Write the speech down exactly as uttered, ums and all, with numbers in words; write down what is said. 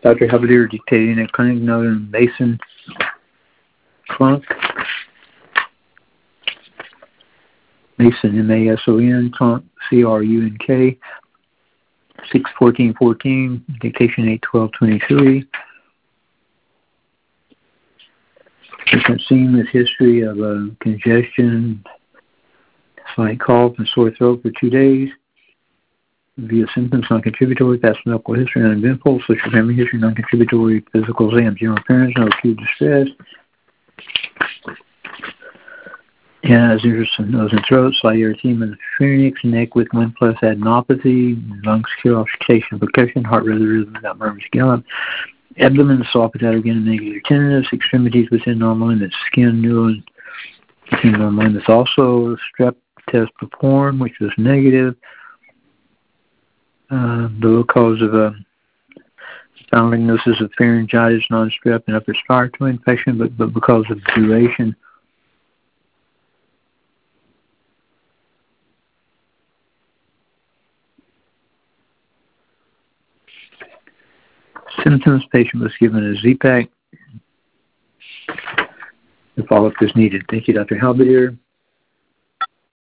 Doctor Halberdier dictating a clinic note in Mason Crunk. Mason, M A S O N, Crunk, C R U N K, six fourteen fourteen, dictation eight twelve twenty-three. Patient seen with history of uh, congestion, slight cough, and sore throat for two days. Via symptoms non-contributory, past medical history uneventful, social family history non-contributory, physical exam, general appearance, no acute distress. Yeah, has interest in nose and throat, slight erythema in the pharynx, neck with one plus adenopathy, lung secure auscultation, percussion, heart rhythm, rhythm without murmurs, gallop, abdomen, soft potato again, negative tenderness, extremities within normal limits, skin, neural, within normal limits. Also, strep test performed, which was negative. Uh, the cause of a found diagnosis of pharyngitis, non-strep, and upper respiratory infection, but, but because of duration. Symptoms, patient was given a Z-Pak. The follow-up is needed. Thank you, Doctor Halberdier.